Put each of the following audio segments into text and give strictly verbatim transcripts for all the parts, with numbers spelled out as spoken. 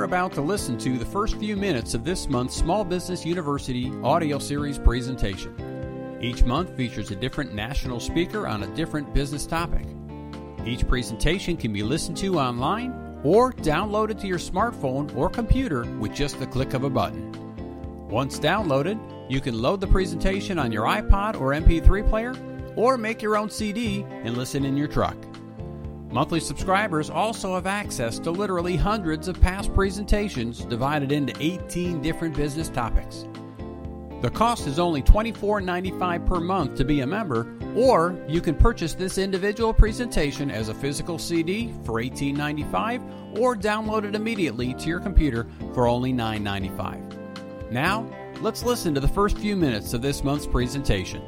are about to listen to the first few minutes of this month's Small Business University audio series presentation. Each month features a different national speaker on a different business topic. Each presentation can be listened to online or downloaded to your smartphone or computer with just the click of a button. Once downloaded, you can load the presentation on your iPod or M P three player, or make your own C D and listen in your truck. Monthly subscribers also have access to literally hundreds of past presentations divided into eighteen different business topics. The cost is only twenty-four ninety-five per month to be a member, or you can purchase this individual presentation as a physical C D for eighteen ninety-five or download it immediately to your computer for only nine ninety-five. Now, let's listen to the first few minutes of this month's presentation.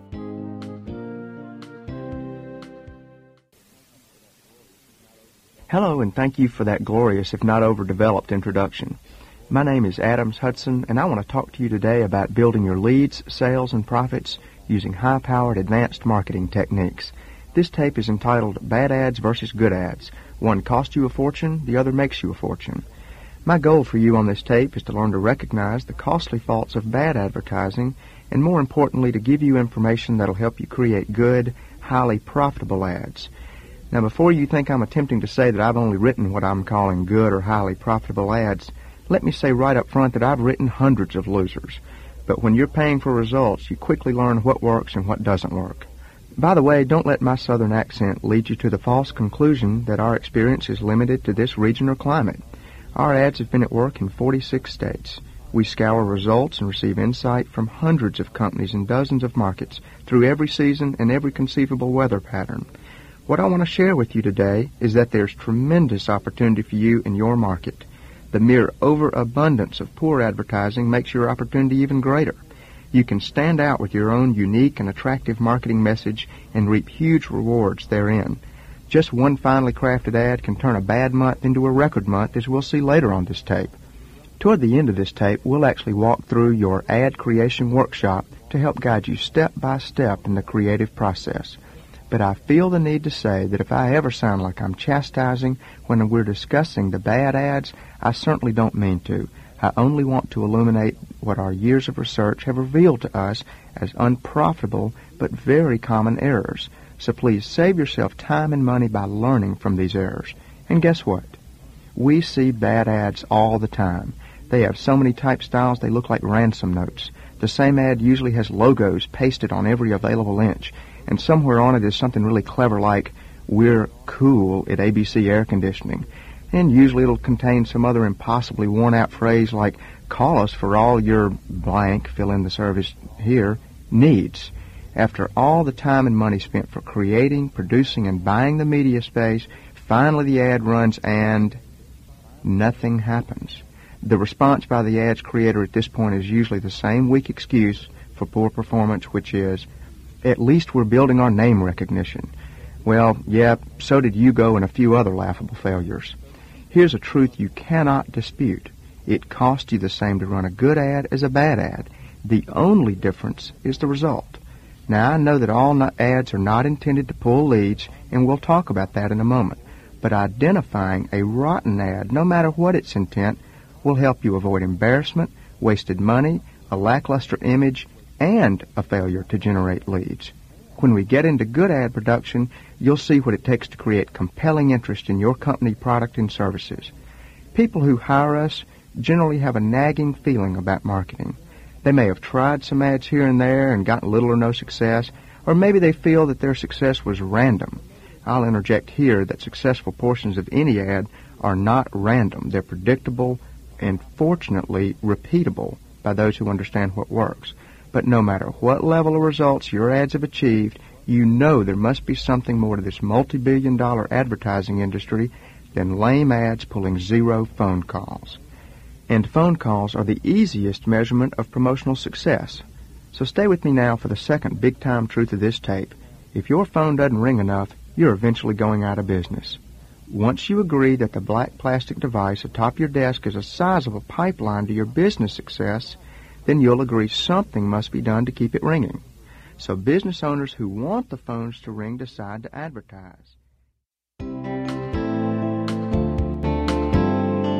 Hello, and thank you for that glorious, if not overdeveloped, introduction. My name is Adams Hudson, and I want to talk to you today about building your leads, sales, and profits using high-powered advanced marketing techniques. This tape is entitled Bad Ads versus Good Ads. One costs you a fortune, the other makes you a fortune. My goal for you on this tape is to learn to recognize the costly faults of bad advertising, and more importantly, to give you information that will help you create good, highly profitable ads. Now, before you think I'm attempting to say that I've only written what I'm calling good or highly profitable ads, let me say right up front that I've written hundreds of losers. But when you're paying for results, you quickly learn what works and what doesn't work. By the way, don't let my southern accent lead you to the false conclusion that our experience is limited to this region or climate. Our ads have been at work in forty-six states. We scour results and receive insight from hundreds of companies in dozens of markets through every season and every conceivable weather pattern. What I want to share with you today is that there's tremendous opportunity for you in your market. The mere overabundance of poor advertising makes your opportunity even greater. You can stand out with your own unique and attractive marketing message and reap huge rewards therein. Just one finely crafted ad can turn a bad month into a record month, as we'll see later on this tape. Toward the end of this tape, we'll actually walk through your ad creation workshop to help guide you step by step in the creative process. But I feel the need to say that if I ever sound like I'm chastising when we're discussing the bad ads, I certainly don't mean to. I only want to illuminate what our years of research have revealed to us as unprofitable but very common errors. So please save yourself time and money by learning from these errors. And guess what? We see bad ads all the time. They have so many type styles they look like ransom notes. The same ad usually has logos pasted on every available inch, and somewhere on it is something really clever like, "We're cool at A B C Air Conditioning." And usually it'll contain some other impossibly worn-out phrase like, "Call us for all your blank," fill in the service here, needs. After all the time and money spent for creating, producing, and buying the media space, finally the ad runs and nothing happens. The response by the ad's creator at this point is usually the same weak excuse for poor performance, which is, "At least we're building our name recognition." Well, yeah, so did Yugo and a few other laughable failures. Here's a truth you cannot dispute. It costs you the same to run a good ad as a bad ad. The only difference is the result. Now, I know that all not ads are not intended to pull leads, and we'll talk about that in a moment. But identifying a rotten ad, no matter what its intent, will help you avoid embarrassment, wasted money, a lackluster image, and a failure to generate leads. When we get into good ad production, you'll see what it takes to create compelling interest in your company, product, and services. People who hire us generally have a nagging feeling about marketing. They may have tried some ads here and there and gotten little or no success, or maybe they feel that their success was random. I'll interject here that successful portions of any ad are not random. They're predictable and, fortunately, repeatable by those who understand what works. But no matter what level of results your ads have achieved, you know there must be something more to this multi-billion dollar advertising industry than lame ads pulling zero phone calls. And phone calls are the easiest measurement of promotional success. So stay with me now for the second big-time truth of this tape. If your phone doesn't ring enough, you're eventually going out of business. Once you agree that the black plastic device atop your desk is a sizable pipeline to your business success, then you'll agree something must be done to keep it ringing. So business owners who want the phones to ring decide to advertise.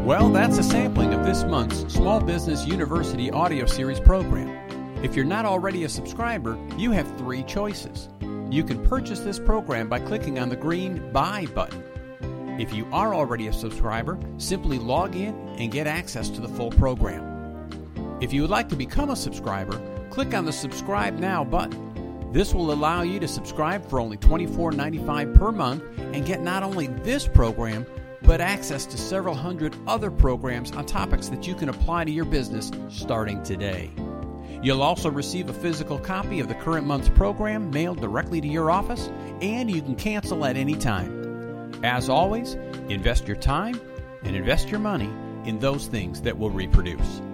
Well, that's a sampling of this month's Small Business University audio series program. If you're not already a subscriber, you have three choices. You can purchase this program by clicking on the green Buy button. If you are already a subscriber, simply log in and get access to the full program. If you would like to become a subscriber, click on the Subscribe Now button. This will allow you to subscribe for only twenty-four dollars and ninety-five cents per month and get not only this program, but access to several hundred other programs on topics that you can apply to your business starting today. You'll also receive a physical copy of the current month's program mailed directly to your office, and you can cancel at any time. As always, invest your time and invest your money in those things that will reproduce.